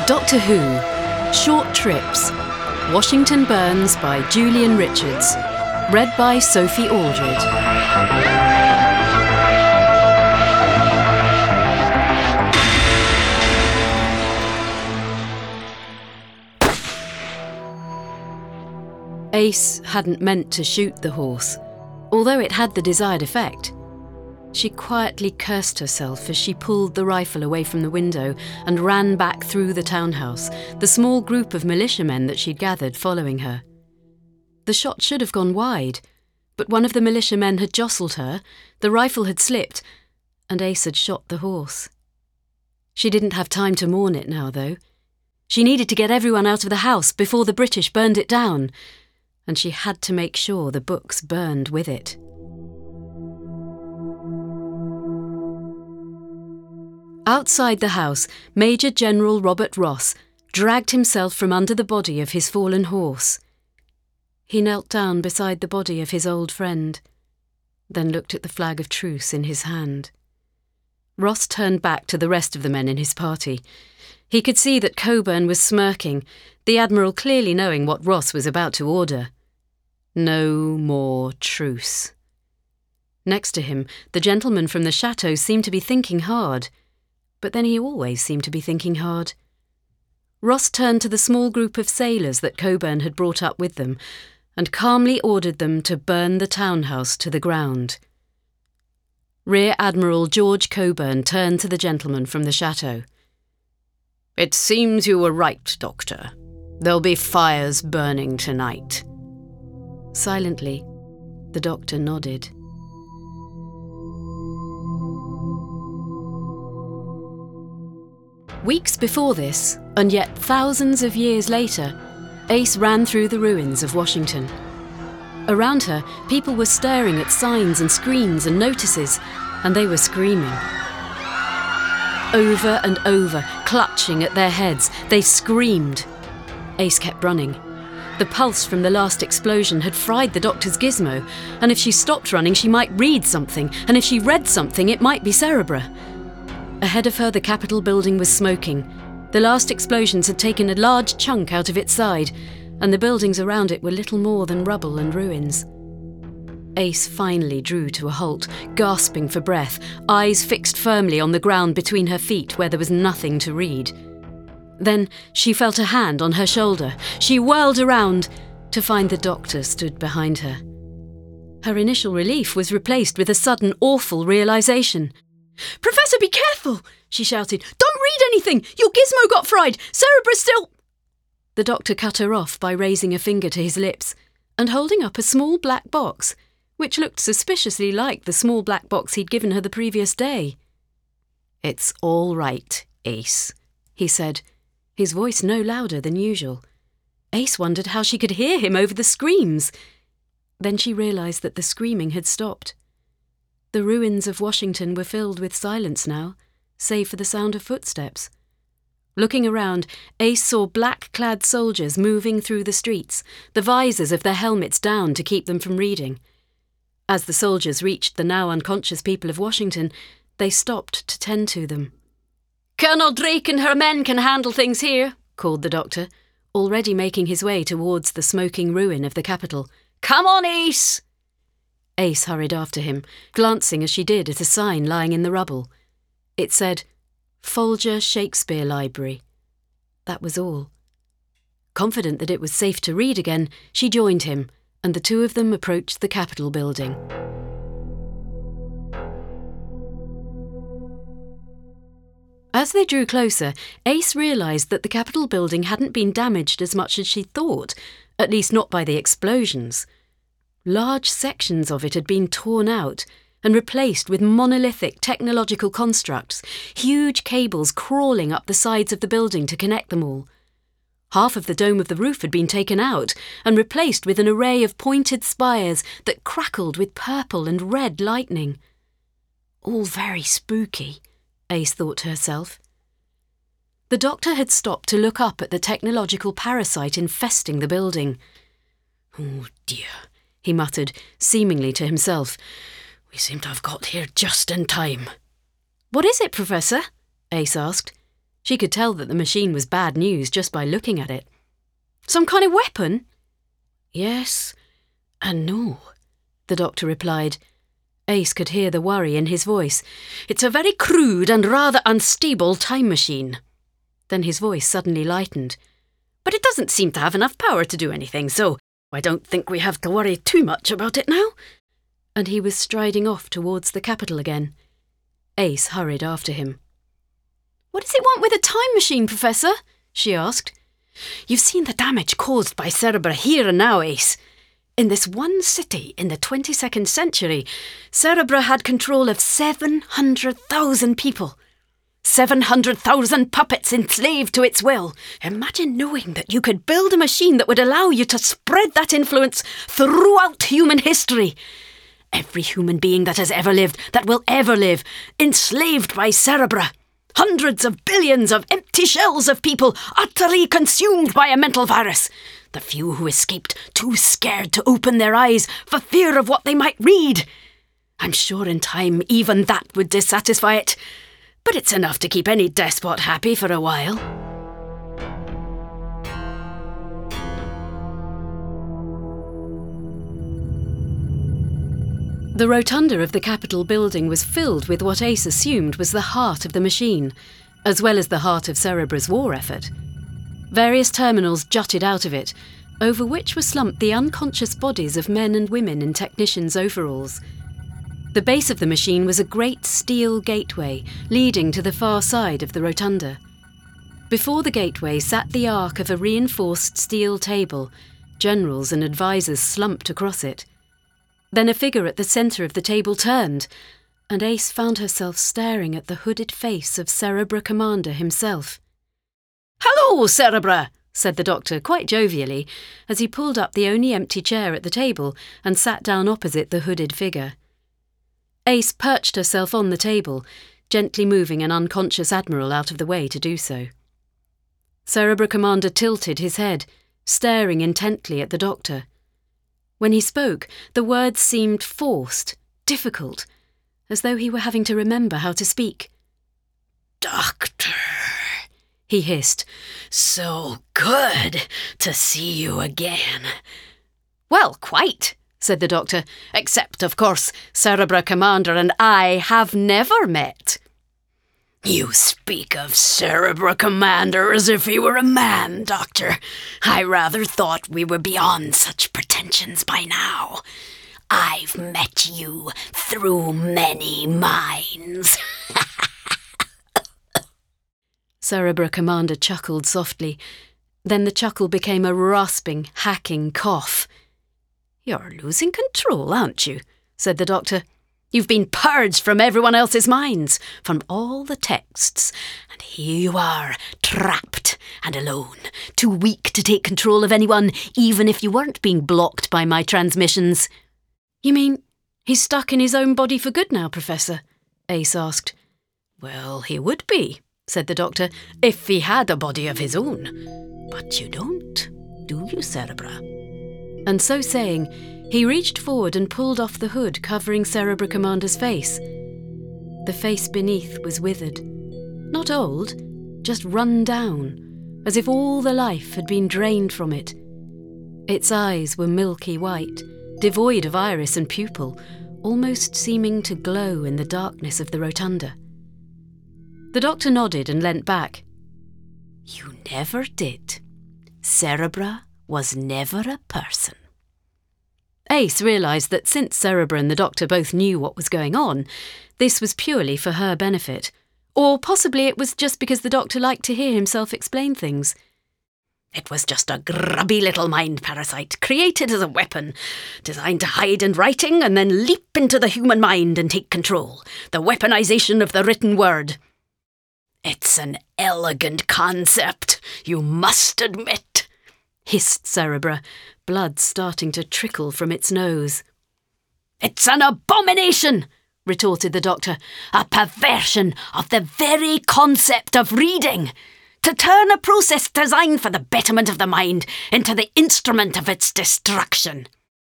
Doctor Who, Short Trips, Washington Burns by Julian Richards, read by Sophie Aldred. Ace hadn't meant to shoot the horse, although it had the desired effect. She quietly cursed herself as she pulled the rifle away from the window and ran back through the townhouse, the small group of militiamen that she'd gathered following her. The shot should have gone wide, but one of the militiamen had jostled her, the rifle had slipped, and Ace had shot the horse. She didn't have time to mourn it now, though. She needed to get everyone out of the house before the British burned it down, and she had to make sure the books burned with it. Outside the house, Major General Robert Ross dragged himself from under the body of his fallen horse. He knelt down beside the body of his old friend, then looked at the flag of truce in his hand. Ross turned back to the rest of the men in his party. He could see that Coburn was smirking, the Admiral clearly knowing what Ross was about to order. No more truce. Next to him, the gentleman from the chateau seemed to be thinking hard. But then he always seemed to be thinking hard. Ross turned to the small group of sailors that Coburn had brought up with them and calmly ordered them to burn the townhouse to the ground. Rear Admiral George Coburn turned to the gentleman from the chateau. "It seems you were right, Doctor. There'll be fires burning tonight." Silently, the doctor nodded. Weeks before this, and yet thousands of years later, Ace ran through the ruins of Washington. Around her, people were staring at signs and screens and notices, and they were screaming. Over and over, clutching at their heads, they screamed. Ace kept running. The pulse from the last explosion had fried the doctor's gizmo, and if she stopped running, she might read something, and if she read something, it might be Cerebra. Ahead of her, the Capitol building was smoking. The last explosions had taken a large chunk out of its side, and the buildings around it were little more than rubble and ruins. Ace finally drew to a halt, gasping for breath, eyes fixed firmly on the ground between her feet where there was nothing to read. Then she felt a hand on her shoulder. She whirled around to find the doctor stood behind her. Her initial relief was replaced with a sudden, awful realization. "Professor, be careful!" she shouted. "Don't read anything! Your gizmo got fried! Cerebra's still—" The doctor cut her off by raising a finger to his lips and holding up a small black box, which looked suspiciously like the small black box he'd given her the previous day. "It's all right, Ace," he said, his voice no louder than usual. Ace wondered how she could hear him over the screams. Then she realized that the screaming had stopped. The ruins of Washington were filled with silence now, save for the sound of footsteps. Looking around, Ace saw black-clad soldiers moving through the streets, the visors of their helmets down to keep them from reading. As the soldiers reached the now unconscious people of Washington, they stopped to tend to them. "Colonel Drake and her men can handle things here," called the doctor, already making his way towards the smoking ruin of the Capitol. "Come on, Ace!" Ace hurried after him, glancing as she did at a sign lying in the rubble. It said, "Folger Shakespeare Library." That was all. Confident that it was safe to read again, she joined him, and the two of them approached the Capitol building. As they drew closer, Ace realised that the Capitol building hadn't been damaged as much as she thought, at least not by the explosions. Large sections of it had been torn out and replaced with monolithic technological constructs, huge cables crawling up the sides of the building to connect them all. Half of the dome of the roof had been taken out and replaced with an array of pointed spires that crackled with purple and red lightning. All very spooky, Ace thought to herself. The doctor had stopped to look up at the technological parasite infesting the building. "Oh dear," he muttered, seemingly to himself. "We seem to have got here just in time." "What is it, Professor?" Ace asked. She could tell that the machine was bad news just by looking at it. "Some kind of weapon?" "Yes and no," the doctor replied. Ace could hear the worry in his voice. "It's a very crude and rather unstable time machine." Then his voice suddenly lightened. "But it doesn't seem to have enough power to do anything, so I don't think we have to worry too much about it now." And he was striding off towards the capital again. Ace hurried after him. "What does it want with a time machine, Professor?" she asked. "You've seen the damage caused by Cerebra here and now, Ace. In this one city in the 22nd century, Cerebra had control of 700,000 people. 700,000 puppets enslaved to its will. Imagine knowing that you could build a machine that would allow you to spread that influence throughout human history. Every human being that has ever lived, that will ever live, enslaved by Cerebra. Hundreds of billions of empty shells of people utterly consumed by a mental virus. The few who escaped too scared to open their eyes for fear of what they might read. I'm sure in time even that would dissatisfy it. But it's enough to keep any despot happy for a while." The rotunda of the Capitol building was filled with what Ace assumed was the heart of the machine, as well as the heart of Cerebra's war effort. Various terminals jutted out of it, over which were slumped the unconscious bodies of men and women in technicians' overalls. The base of the machine was a great steel gateway leading to the far side of the rotunda. Before the gateway sat the arc of a reinforced steel table, generals and advisors slumped across it. Then a figure at the centre of the table turned, and Ace found herself staring at the hooded face of Cerebra Commander himself. "Hello, Cerebra," said the doctor quite jovially, as he pulled up the only empty chair at the table and sat down opposite the hooded figure. Ace perched herself on the table, gently moving an unconscious admiral out of the way to do so. Cerebra Commander tilted his head, staring intently at the doctor. When he spoke, the words seemed forced, difficult, as though he were having to remember how to speak. "Doctor," he hissed, "so good to see you again." "Well, quite," said the doctor, "except, of course, Cerebra Commander and I have never met." "You speak of Cerebra Commander as if he were a man, Doctor. I rather thought we were beyond such pretensions by now. I've met you through many minds." Cerebra Commander chuckled softly. Then the chuckle became a rasping, hacking cough. "You're losing control, aren't you?" said the doctor. "You've been purged from everyone else's minds, from all the texts, and here you are, trapped and alone, too weak to take control of anyone, even if you weren't being blocked by my transmissions." "You mean he's stuck in his own body for good now, Professor?" Ace asked. "Well, he would be," said the doctor, "if he had a body of his own. But you don't, do you, Cerebra?" And so saying, he reached forward and pulled off the hood covering Cerebra Commander's face. The face beneath was withered. Not old, just run down, as if all the life had been drained from it. Its eyes were milky white, devoid of iris and pupil, almost seeming to glow in the darkness of the rotunda. The doctor nodded and leant back. "You never did. Cerebra was never a person." Ace realised that since Cerebra and the doctor both knew what was going on, this was purely for her benefit. Or possibly it was just because the doctor liked to hear himself explain things. "It was just a grubby little mind parasite, created as a weapon, designed to hide in writing and then leap into the human mind and take control. The weaponization of the written word." "It's an elegant concept, you must admit," hissed Cerebra, blood starting to trickle from its nose. "It's an abomination," retorted the doctor, "a perversion of the very concept of reading. To turn a process designed for the betterment of the mind into the instrument of its destruction."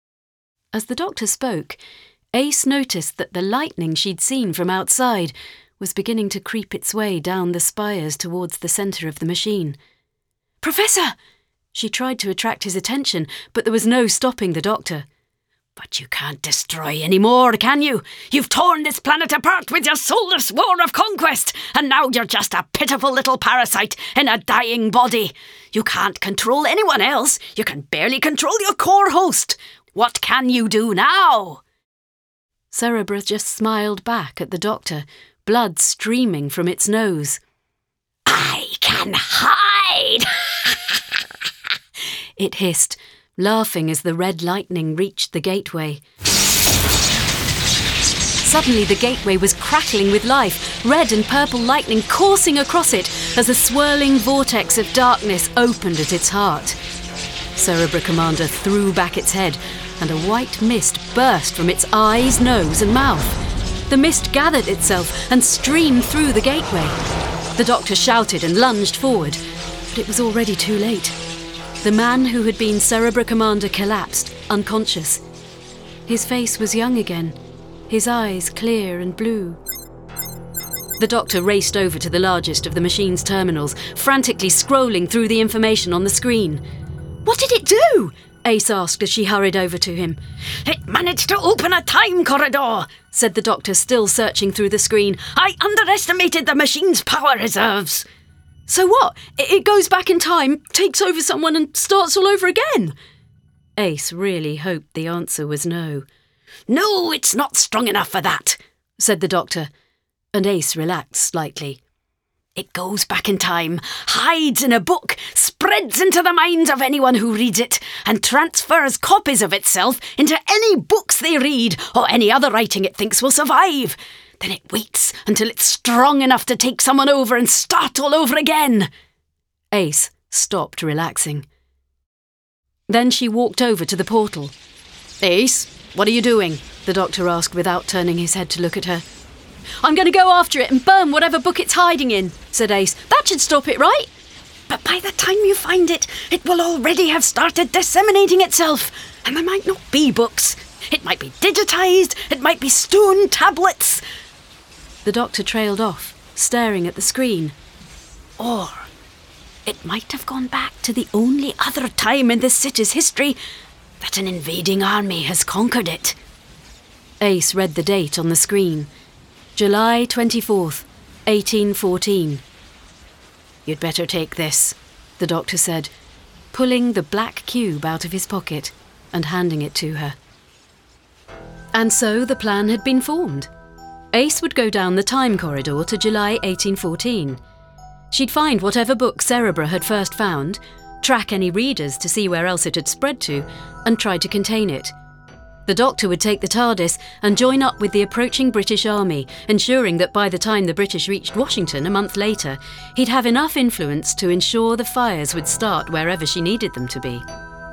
As the doctor spoke, Ace noticed that the lightning she'd seen from outside was beginning to creep its way down the spires towards the centre of the machine. "Professor!" She tried to attract his attention, but there was no stopping the doctor. "But you can't destroy any more, can you? You've torn this planet apart with your soulless war of conquest, and now you're just a pitiful little parasite in a dying body. You can't control anyone else. You can barely control your core host. What can you do now?" Cerebra just smiled back at the doctor, blood streaming from its nose. "I can hide!" It hissed, laughing as the red lightning reached the gateway. Suddenly the gateway was crackling with life, red and purple lightning coursing across it as a swirling vortex of darkness opened at its heart. Cerebra Commander threw back its head, and a white mist burst from its eyes, nose and mouth. The mist gathered itself and streamed through the gateway. The doctor shouted and lunged forward, but it was already too late. The man who had been Cerebra Commander collapsed, unconscious. His face was young again, his eyes clear and blue. The doctor raced over to the largest of the machine's terminals, frantically scrolling through the information on the screen. "What did it do?" Ace asked as she hurried over to him. "It managed to open a time corridor," said the doctor, still searching through the screen. "I underestimated the machine's power reserves." "So what? It goes back in time, takes over someone and starts all over again?" Ace really hoped the answer was no. "No, it's not strong enough for that," said the doctor, and Ace relaxed slightly. "It goes back in time, hides in a book, spreads into the minds of anyone who reads it, and transfers copies of itself into any books they read or any other writing it thinks will survive. Then it waits until it's strong enough to take someone over and start all over again." Ace stopped relaxing. Then she walked over to the portal. "Ace, what are you doing?" the doctor asked without turning his head to look at her. "I'm going to go after it and burn whatever book it's hiding in," said Ace. "That should stop it, right?" "But by the time you find it, it will already have started disseminating itself, and there might not be books. It might be digitised, it might be stone tablets." The doctor trailed off, staring at the screen. "Or it might have gone back to the only other time in this city's history that an invading army has conquered it." Ace read the date on the screen. July 24th, 1814. "You'd better take this," the doctor said, pulling the black cube out of his pocket and handing it to her. And so the plan had been formed. Ace would go down the time corridor to July 1814. She'd find whatever book Cerebra had first found, track any readers to see where else it had spread to, and try to contain it. The doctor would take the TARDIS and join up with the approaching British Army, ensuring that by the time the British reached Washington a month later, he'd have enough influence to ensure the fires would start wherever she needed them to be.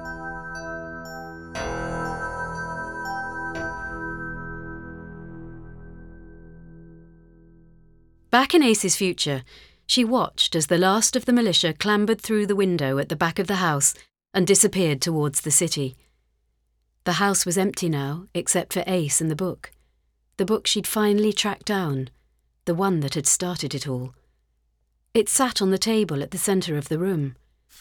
Back in Ace's future, she watched as the last of the militia clambered through the window at the back of the house and disappeared towards the city. The house was empty now, except for Ace and the book she'd finally tracked down, the one that had started it all. It sat on the table at the centre of the room.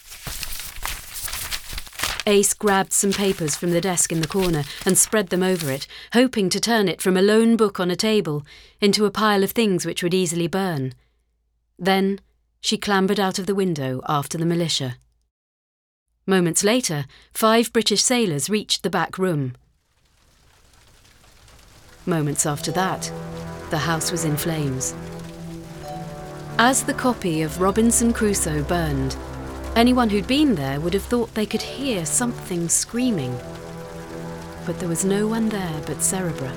Ace grabbed some papers from the desk in the corner and spread them over it, hoping to turn it from a lone book on a table into a pile of things which would easily burn. Then she clambered out of the window after the militia. Moments later, 5 British sailors reached the back room. Moments after that, the house was in flames. As the copy of Robinson Crusoe burned, anyone who'd been there would have thought they could hear something screaming. But there was no one there but Cerebra.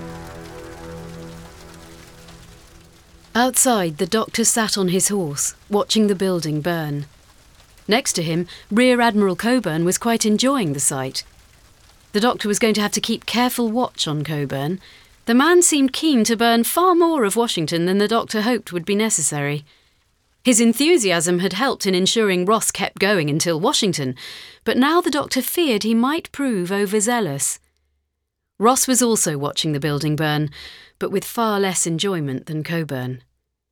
Outside, the doctor sat on his horse, watching the building burn. Next to him, Rear Admiral Coburn was quite enjoying the sight. The doctor was going to have to keep careful watch on Coburn. The man seemed keen to burn far more of Washington than the doctor hoped would be necessary. His enthusiasm had helped in ensuring Ross kept going until Washington, but now the doctor feared he might prove overzealous. Ross was also watching the building burn, but with far less enjoyment than Coburn.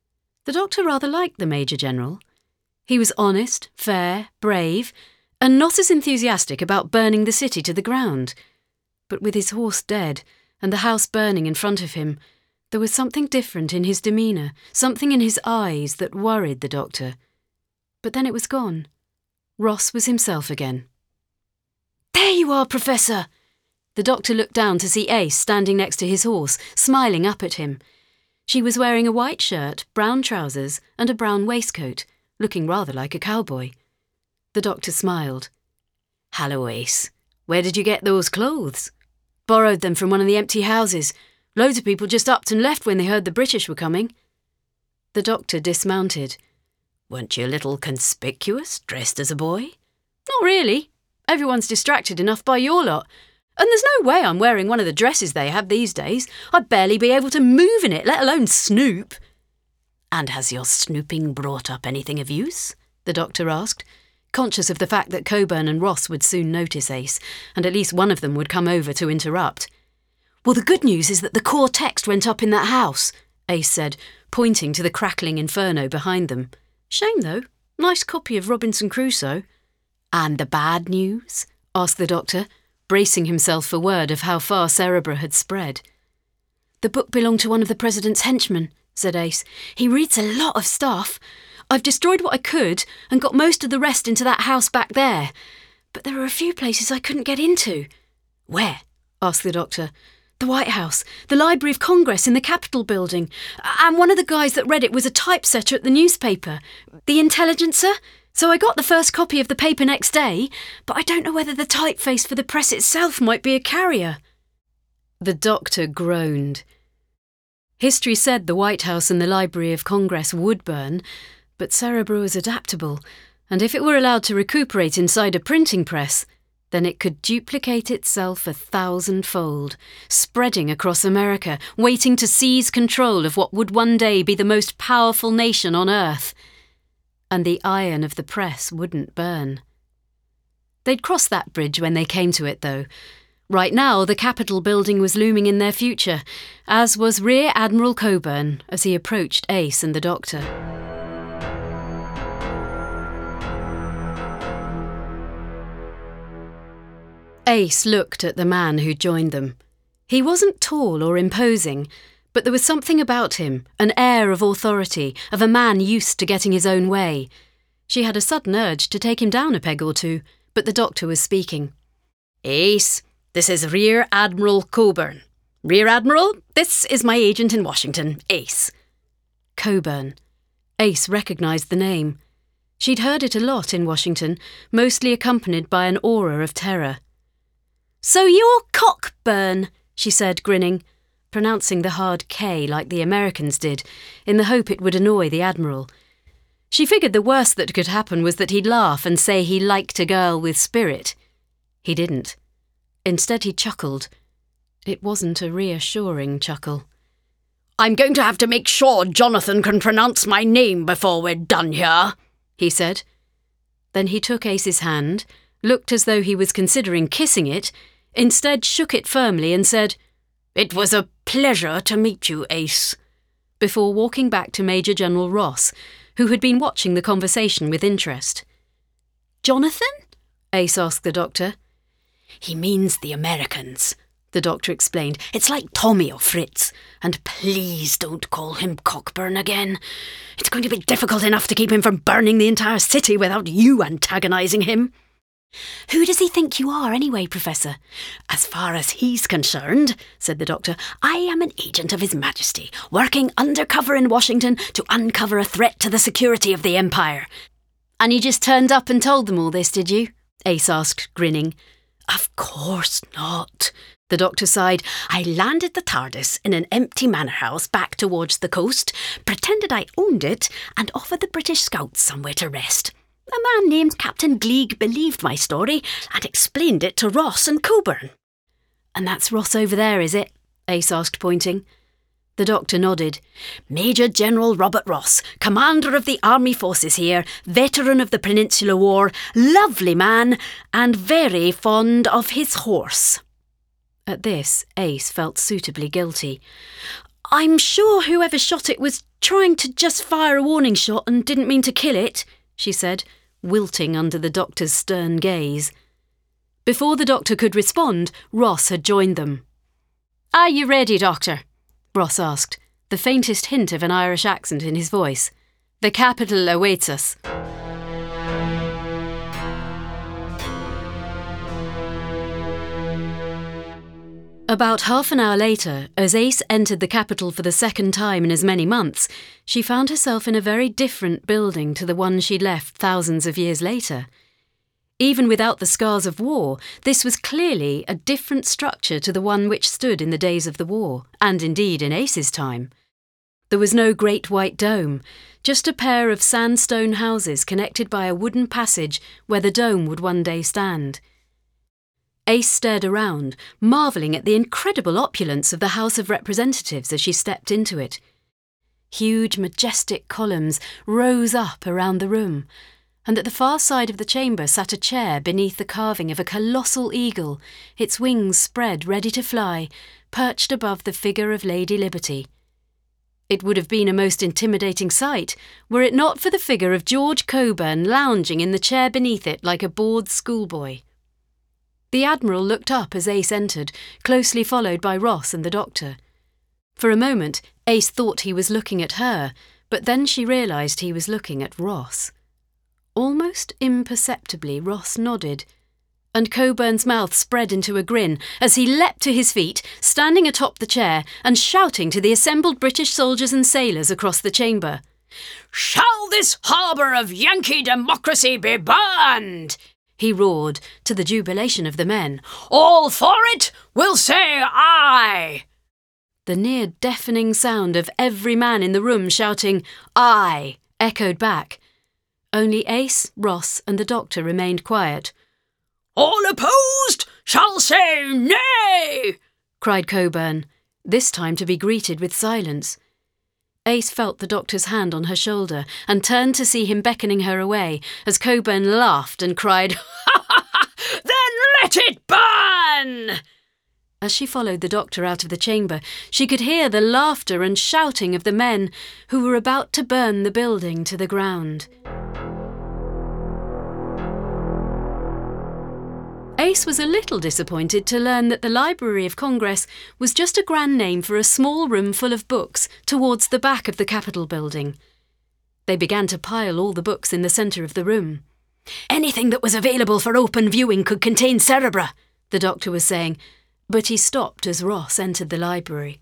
The doctor rather liked the Major General. He was honest, fair, brave, and not as enthusiastic about burning the city to the ground. But with his horse dead and the house burning in front of him, there was something different in his demeanour, something in his eyes that worried the doctor. But then it was gone. Ross was himself again. "There you are, Professor!" The doctor looked down to see Ace standing next to his horse, smiling up at him. She was wearing a white shirt, brown trousers, and a brown waistcoat, looking rather like a cowboy. The doctor smiled. "Hello, Ace. Where did you get those clothes?" "Borrowed them from one of the empty houses. Loads of people just upped and left when they heard the British were coming." The doctor dismounted. "Weren't you a little conspicuous, dressed as a boy?" "Not really. Everyone's distracted enough by your lot. And there's no way I'm wearing one of the dresses they have these days. I'd barely be able to move in it, let alone snoop." "And has your snooping brought up anything of use?" the doctor asked, conscious of the fact that Coburn and Ross would soon notice Ace, and at least one of them would come over to interrupt. "Well, the good news is that the core text went up in that house," Ace said, pointing to the crackling inferno behind them. "Shame, though. Nice copy of Robinson Crusoe." "And the bad news?" asked the doctor, bracing himself for word of how far Cerebra had spread. "The book belonged to one of the president's henchmen," said Ace. "He reads a lot of stuff. I've destroyed what I could and got most of the rest into that house back there. But there are a few places I couldn't get into." "Where?" asked the doctor. "The White House, the Library of Congress in the Capitol building, and one of the guys that read it was a typesetter at the newspaper, the Intelligencer. So I got the first copy of the paper next day, but I don't know whether the typeface for the press itself might be a carrier." The doctor groaned. History said the White House and the Library of Congress would burn, but Cerebra was adaptable, and if it were allowed to recuperate inside a printing press, then it could duplicate itself 1,000-fold, spreading across America, waiting to seize control of what would one day be the most powerful nation on Earth. And the iron of the press wouldn't burn. They'd cross that bridge when they came to it, though. Right now, the Capitol building was looming in their future, as was Rear Admiral Coburn as he approached Ace and the doctor. Ace looked at the man who joined them. He wasn't tall or imposing, but there was something about him, an air of authority, of a man used to getting his own way. She had a sudden urge to take him down a peg or two, but the doctor was speaking. "Ace, this is Rear Admiral Coburn. Rear Admiral, this is my agent in Washington, Ace." Coburn. Ace recognised the name. She'd heard it a lot in Washington, mostly accompanied by an aura of terror. "So you're Cockburn," she said, grinning, pronouncing the hard K like the Americans did, in the hope it would annoy the Admiral. She figured the worst that could happen was that he'd laugh and say he liked a girl with spirit. He didn't. Instead he chuckled. It wasn't a reassuring chuckle. "I'm going to have to make sure Jonathan can pronounce my name before we're done here," he said. Then he took Ace's hand, looked as though he was considering kissing it, instead shook it firmly and said, "It was a pleasure to meet you, Ace," before walking back to Major General Ross, who had been watching the conversation with interest. "Jonathan?" Ace asked the doctor. "He means the Americans," the doctor explained. "It's like Tommy or Fritz. And please don't call him Cockburn again. It's going to be difficult enough to keep him from burning the entire city without you antagonising him." "Who does he think you are anyway, Professor?" "As far as he's concerned," said the doctor, "I am an agent of His Majesty, working undercover in Washington to uncover a threat to the security of the Empire." "And you just turned up and told them all this, did you?" Ace asked, grinning. "Of course not," the doctor sighed. "I landed the TARDIS in an empty manor house back towards the coast, pretended I owned it, and offered the British scouts somewhere to rest. A man named Captain Gleig believed my story and explained it to Ross and Coburn." "And that's Ross over there, is it?" Ace asked, pointing. The doctor nodded. "Major General Robert Ross, commander of the army forces here, veteran of the Peninsular War, lovely man, and very fond of his horse." At this, Ace felt suitably guilty. "I'm sure whoever shot it was Trying to just fire a warning shot and didn't mean to kill it, she said, wilting under the doctor's stern gaze. Before the doctor could respond, Ross had joined them. "Are you ready, Doctor?" Ross asked, the faintest hint of an Irish accent in his voice. "The capital awaits us." About half an hour later, as Ace entered the capital for the second time in as many months, she found herself in a very different building to the one she'd left thousands of years later. Even without the scars of war, this was clearly a different structure to the one which stood in the days of the war, and indeed in Ace's time. There was no great white dome, just a pair of sandstone houses connected by a wooden passage where the dome would one day stand. Ace stared around, marvelling at the incredible opulence of the House of Representatives as she stepped into it. Huge, majestic columns rose up around the room, and at the far side of the chamber sat a chair beneath the carving of a colossal eagle, its wings spread ready to fly, perched above the figure of Lady Liberty. It would have been a most intimidating sight were it not for the figure of George Cockburn lounging in the chair beneath it like a bored schoolboy. The Admiral looked up as Ace entered, closely followed by Ross and the Doctor. For a moment, Ace thought he was looking at her, but then she realised he was looking at Ross. Almost imperceptibly, Ross nodded, and Cockburn's mouth spread into a grin as he leapt to his feet, standing atop the chair and shouting to the assembled British soldiers and sailors across the chamber. "Shall this harbour of Yankee democracy be burned?" he roared, to the jubilation of the men. "All for it will say aye!" The near-deafening sound of every man in the room shouting "aye" echoed back. Only Ace, Ross and the Doctor remained quiet. "All opposed shall say nay!" cried Cockburn, this time to be greeted with silence. Ace felt the Doctor's hand on her shoulder and turned to see him beckoning her away as Cockburn laughed and cried, "Ha ha ha! Then let it burn!" As she followed the Doctor out of the chamber, she could hear the laughter and shouting of the men who were about to burn the building to the ground. Ace was a little disappointed to learn that the Library of Congress was just a grand name for a small room full of books towards the back of the Capitol building. They began to pile all the books in the centre of the room. "Anything that was available for open viewing could contain cerebra," the Doctor was saying, but he stopped as Ross entered the library.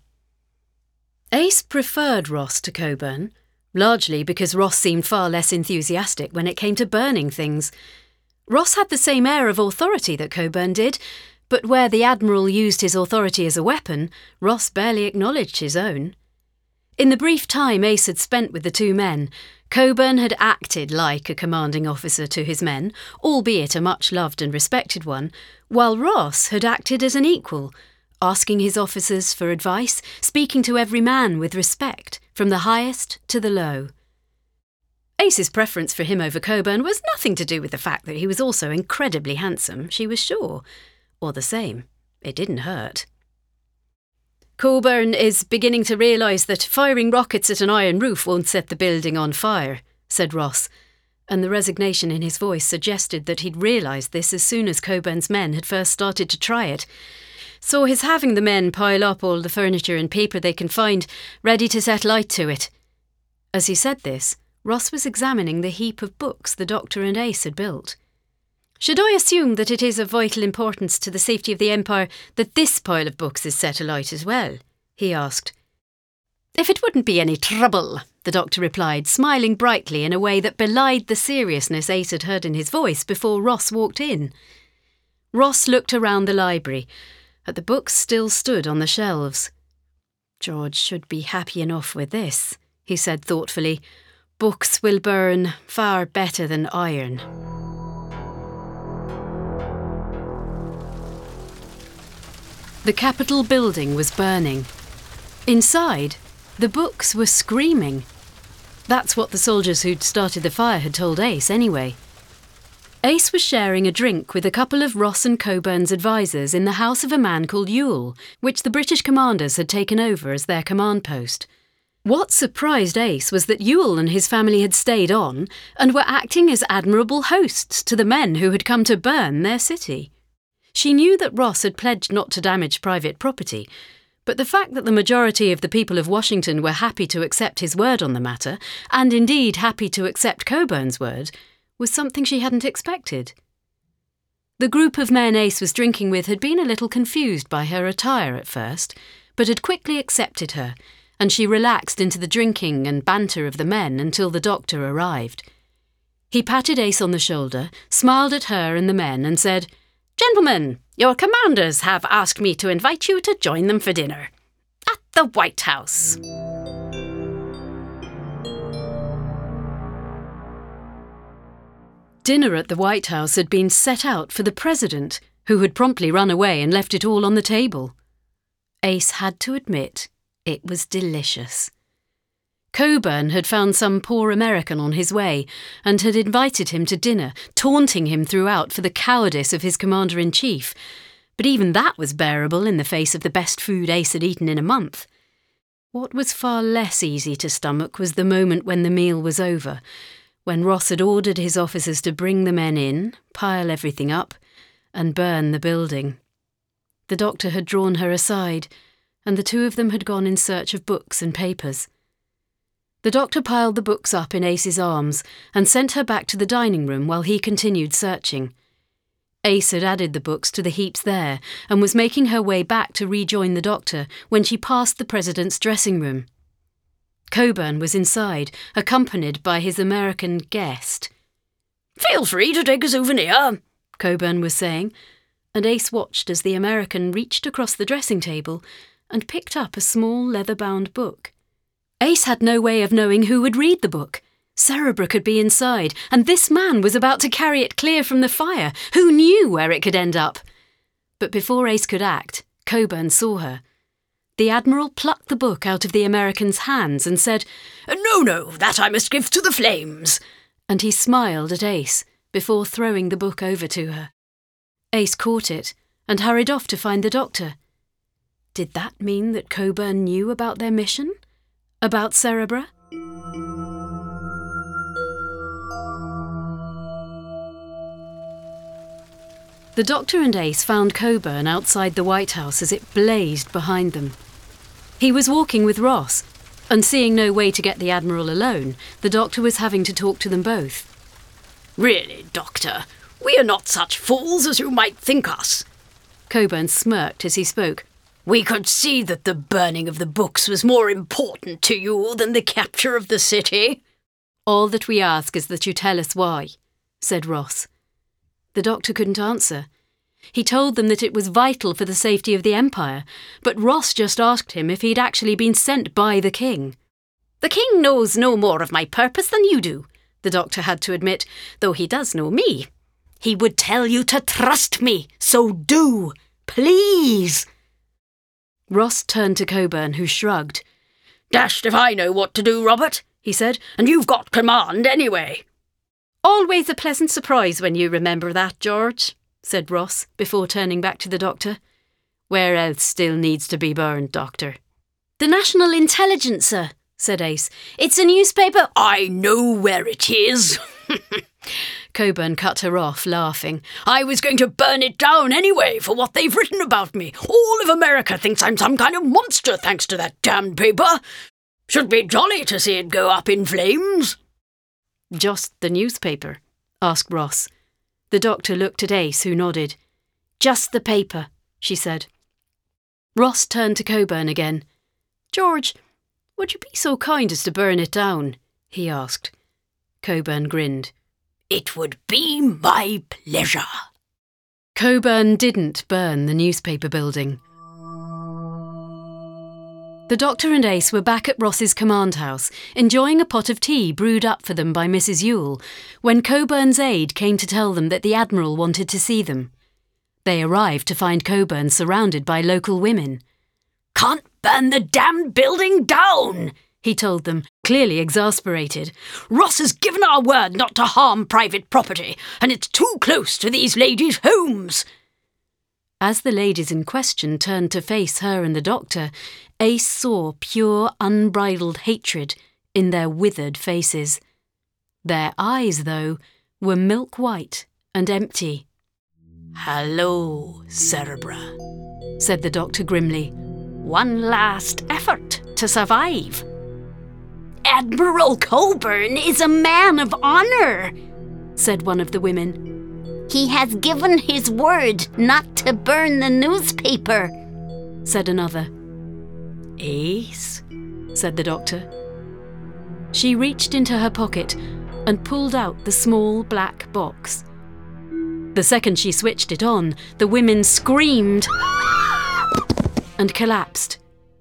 Ace preferred Ross to Cockburn, largely because Ross seemed far less enthusiastic when it came to burning things. Ross had the same air of authority that Cockburn did, but where the Admiral used his authority as a weapon, Ross barely acknowledged his own. In the brief time Ace had spent with the two men, Cockburn had acted like a commanding officer to his men, albeit a much-loved and respected one, while Ross had acted as an equal, asking his officers for advice, speaking to every man with respect, from the highest to the low. Ace's preference for him over Cockburn was nothing to do with the fact that he was also incredibly handsome, she was sure. Or the same. It didn't hurt. "Cockburn is beginning to realise that firing rockets at an iron roof won't set the building on fire," said Ross, and the resignation in his voice suggested that he'd realised this as soon as Cockburn's men had first started to try it. "So he's having the men pile up all the furniture and paper they can find, ready to set light to it." As he said this, Ross was examining the heap of books the Doctor and Ace had built. "Should I assume that it is of vital importance to the safety of the Empire that this pile of books is set alight as well?" he asked. "If it wouldn't be any trouble," the Doctor replied, smiling brightly in a way that belied the seriousness Ace had heard in his voice before Ross walked in. Ross looked around the library, but the books still stood on the shelves. "George should be happy enough with this," he said thoughtfully. "Books will burn far better than iron." The Capitol building was burning. Inside, the books were screaming. That's what the soldiers who'd started the fire had told Ace anyway. Ace was sharing a drink with a couple of Ross and Cockburn's advisors in the house of a man called Ewell, which the British commanders had taken over as their command post. What surprised Ace was that Ewell and his family had stayed on and were acting as admirable hosts to the men who had come to burn their city. She knew that Ross had pledged not to damage private property, but the fact that the majority of the people of Washington were happy to accept his word on the matter, and indeed happy to accept Coburn's word, was something she hadn't expected. The group of men Ace was drinking with had been a little confused by her attire at first, but had quickly accepted her, and she relaxed into the drinking and banter of the men until the doctor arrived. He patted Ace on the shoulder, smiled at her and the men, and said, "Gentlemen, your commanders have asked me to invite you to join them for dinner. At the White House." Dinner at the White House had been set out for the president, who had promptly run away and left it all on the table. Ace had to admit it was delicious. Coburn had found some poor American on his way and had invited him to dinner, taunting him throughout for the cowardice of his commander-in-chief, but even that was bearable in the face of the best food Ace had eaten in a month. What was far less easy to stomach was the moment when the meal was over, when Ross had ordered his officers to bring the men in, pile everything up, and burn the building. The doctor had drawn her aside, and the two of them had gone in search of books and papers. The doctor piled the books up in Ace's arms and sent her back to the dining room while he continued searching. Ace had added the books to the heaps there and was making her way back to rejoin the doctor when she passed the president's dressing room. Coburn was inside, accompanied by his American guest. "Feel free to take a souvenir," Coburn was saying, and Ace watched as the American reached across the dressing table and picked up a small leather-bound book. Ace had no way of knowing who would read the book. Cerebra could be inside, and this man was about to carry it clear from the fire. Who knew where it could end up? But before Ace could act, Coburn saw her. The Admiral plucked the book out of the American's hands and said, "No, that I must give to the flames," and he smiled at Ace before throwing the book over to her. Ace caught it and hurried off to find the doctor. Did that mean that Coburn knew about their mission? About Cerebra? The doctor and Ace found Coburn outside the White House as it blazed behind them. He was walking with Ross, and seeing no way to get the Admiral alone, the doctor was having to talk to them both. "Really, Doctor, we are not such fools as you might think us." Coburn smirked as he spoke. "We could see that the burning of the books was more important to you than the capture of the city." "All that we ask is that you tell us why," said Ross. The doctor couldn't answer. He told them that it was vital for the safety of the Empire, but Ross just asked him if he'd actually been sent by the king. "The king knows no more of my purpose than you do," the doctor had to admit, "though he does know me. He would tell you to trust me, so do, please." Ross turned to Coburn, who shrugged. "Dashed if I know what to do, Robert," he said, "and you've got command anyway." "Always a pleasant surprise when you remember that, George," said Ross, before turning back to the doctor. "Where else still needs to be burned, Doctor?" "The National Intelligencer," said Ace. "It's a newspaper—" "I know where it is." Coburn cut her off, laughing. "I was going to burn it down anyway for what they've written about me. All of America thinks I'm some kind of monster thanks to that damned paper. Should be jolly to see it go up in flames." "Just the newspaper?" asked Ross. The doctor looked at Ace, who nodded. "Just the paper," she said. Ross turned to Coburn again. "George, would you be so kind as to burn it down?" he asked. Coburn grinned. "It would be my pleasure." Coburn didn't burn the newspaper building. The doctor and Ace were back at Ross's command house, enjoying a pot of tea brewed up for them by Mrs. Ewell, when Coburn's aide came to tell them that the Admiral wanted to see them. They arrived to find Coburn surrounded by local women. "Can't burn the damned building down," he told them, clearly exasperated. "Ross has given our word not to harm private property, and it's too close to these ladies' homes." As the ladies in question turned to face her and the doctor, Ace saw pure, unbridled hatred in their withered faces. Their eyes, though, were milk-white and empty. "Hello, Cerebra," said the doctor grimly. "One last effort to survive." "Admiral Coburn is a man of honor," said one of the women. "He has given his word not to burn the newspaper," said another. "Ace," said the doctor. She reached into her pocket and pulled out the small black box. The second she switched it on, the women screamed and collapsed.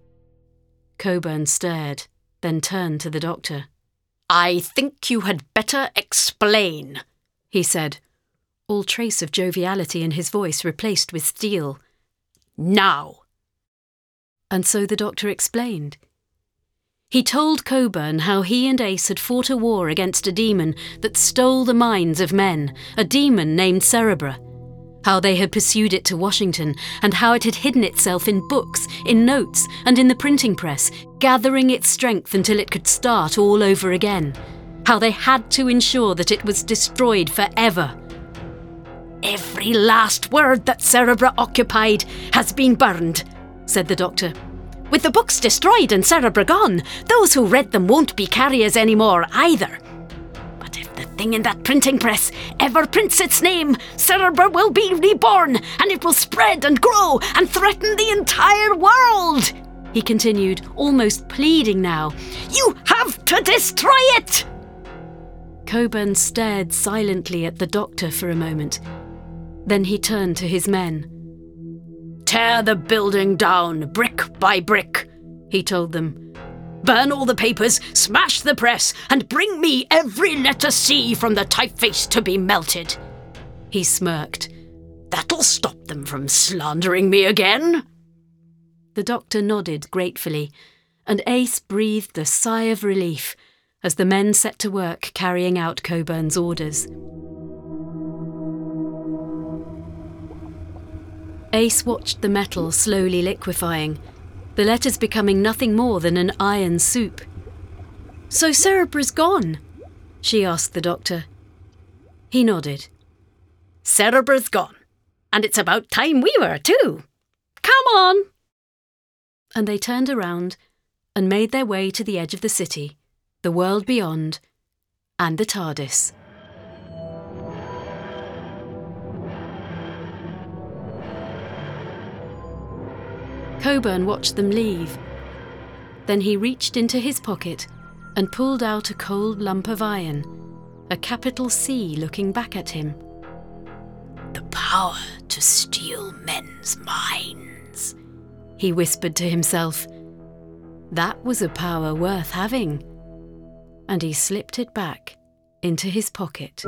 Coburn stared, then turned to the doctor. "I think you had better explain," he said, all trace of joviality in his voice replaced with steel. "Now." And so the doctor explained. He told Coburn how he and Ace had fought a war against a demon that stole the minds of men, a demon named Cerebra, how they had pursued it to Washington, and how it had hidden itself in books, in notes, and in the printing press, gathering its strength until it could start all over again, how they had to ensure that it was destroyed forever. "Every last word that Cerebra occupied has been burned," said the doctor. "With the books destroyed and Cerebra gone, those who read them won't be carriers anymore either. But if the thing in that printing press ever prints its name, Cerebra will be reborn, and it will spread and grow and threaten the entire world," he continued, almost pleading now. "You have to destroy it!" Coburn stared silently at the doctor for a moment. Then he turned to his men. "Tear the building down, brick by brick," he told them. "Burn all the papers, smash the press, and bring me every letter C from the typeface to be melted." He smirked. "That'll stop them from slandering me again." The doctor nodded gratefully, and Ace breathed a sigh of relief as the men set to work carrying out Coburn's orders. Ace watched the metal slowly liquefying, the letters becoming nothing more than an iron soup. "So Cerebra's gone?" she asked the doctor. He nodded. "Cerebra's gone, and it's about time we were too. Come on!" And they turned around and made their way to the edge of the city, the world beyond, and the TARDIS. Coburn watched them leave. Then he reached into his pocket and pulled out a cold lump of iron, a capital C looking back at him. "The power to steal men's minds," he whispered to himself. That was a power worth having. And he slipped it back into his pocket.